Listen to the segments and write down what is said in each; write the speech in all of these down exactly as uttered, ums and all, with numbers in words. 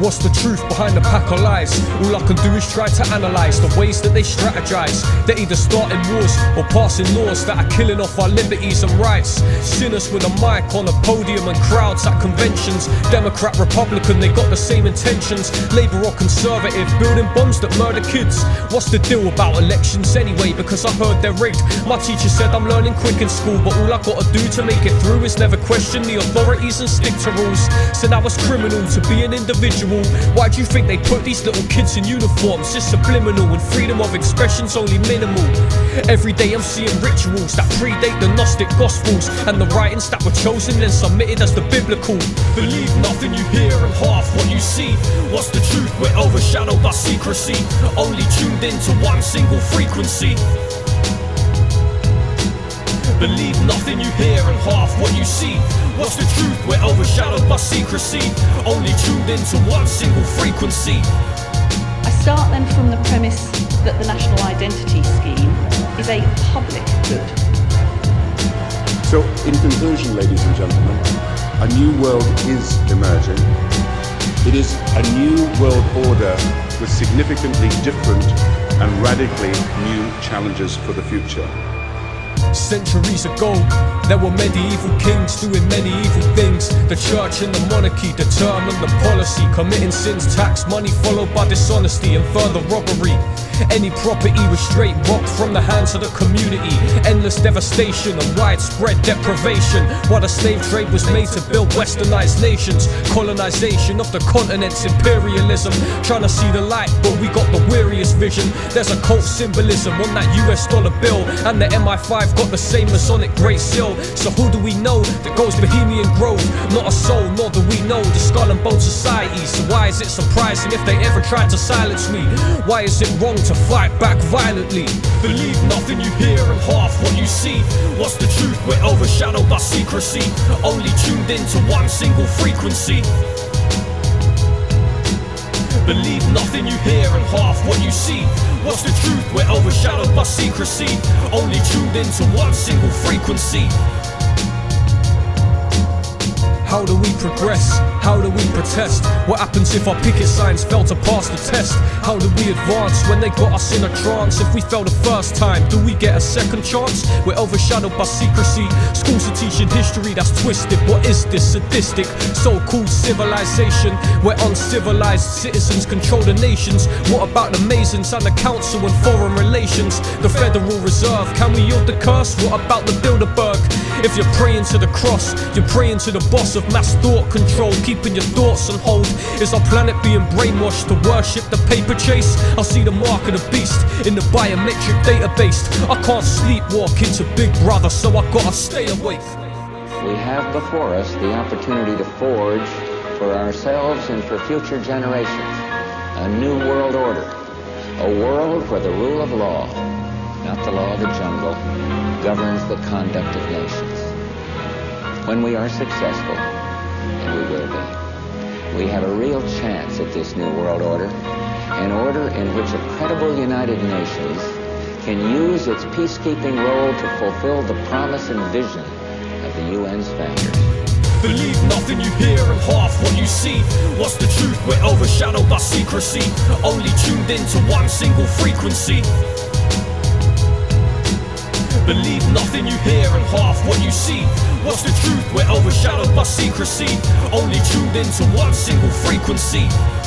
What's the truth behind the pack of lies? All I can do is try to analyse the ways that they strategize. They're either starting wars or passing laws that are killing off our liberties and rights. Sinners with a mic on a podium and crowds at conventions. Democrat, Republican, they got the same intentions. Labour or Conservative, building bombs that murder kids. What's the deal about elections anyway? Because I heard they're rigged. My teacher said I'm learning quick in school, but all I gotta do to make it through is never question the authorities and stick to rules. Said I was criminal to be an individual. Why do you think they put these little kids in uniforms? It's subliminal and freedom of expression's only minimal. Every day I'm seeing rituals that predate the Gnostic Gospels and the writings that were chosen and submitted as the biblical. Believe nothing you hear and half what you see. What's the truth? We're overshadowed by secrecy, only tuned into one single frequency. Believe nothing you hear and half what you see. What's the truth? We're overshadowed by secrecy, only tuned into one single frequency. I start then from the premise that the national identity scheme is a public good. So, in conclusion, ladies and gentlemen, a new world is emerging. It is a new world order with significantly different and radically new challenges for the future. Centuries ago, there were medieval kings doing many evil things. The church and the monarchy determined the policy, committing sins, tax money followed by dishonesty and further robbery. Any property was straight robbed from the hands of the community. Endless devastation and widespread deprivation, while the slave trade was made to build westernized nations. Colonization of the continent's imperialism, trying to see the light, but we got the weariest vision. There's a cult symbolism on that U S dollar bill, and the M I five got the same Masonic great seal. So who do we know that goes Bohemian Grove? Not a soul, nor do we know the Skull and Bone Society. So why is it surprising if they ever tried to silence me? Why is it wrong to fight back violently? Believe nothing you hear and half what you see. What's the truth? We're overshadowed by secrecy, only tuned into one single frequency. Believe nothing you hear and half what you see. What's the truth? We're overshadowed by secrecy, only tuned into one single frequency. How do we progress? How do we protest? What happens if our picket signs fail to pass the test? How do we advance when they got us in a trance? If we fail the first time, do we get a second chance? We're overshadowed by secrecy. Schools are teaching history that's twisted. What is this sadistic so-called civilization where uncivilized citizens control the nations? What about the Masons and the Council and Foreign Relations? The Federal Reserve, can we yield the curse? What about the Bilderberg? If you're praying to the cross, you're praying to the boss of mass thought control, keeping your thoughts on hold. Is our planet being brainwashed to worship the paper chase? I see the mark of the beast in the biometric database. I can't sleepwalk into Big Brother, so I gotta stay awake. We have before us the opportunity to forge for ourselves and for future generations a new world order, a world where the rule of law, not the law of the jungle, governs the conduct of nations. When we are successful, and we will be, we have a real chance at this new world order, an order in which a credible United Nations can use its peacekeeping role to fulfill the promise and vision of the U N's founders. Believe nothing you hear and half what you see. What's the truth? We're overshadowed by secrecy, only tuned into one single frequency. Believe nothing you hear and half what you see. What's the truth? We're overshadowed by secrecy, only tuned into one single frequency.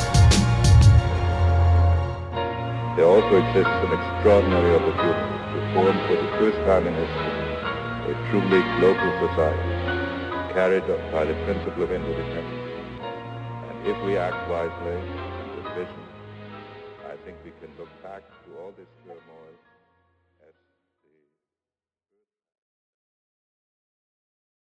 There also exists an extraordinary opportunity to form for the first time in history a truly global society, carried by the principle of interdependence. And if we act wisely and with vision, I think we can look back to all this turmoil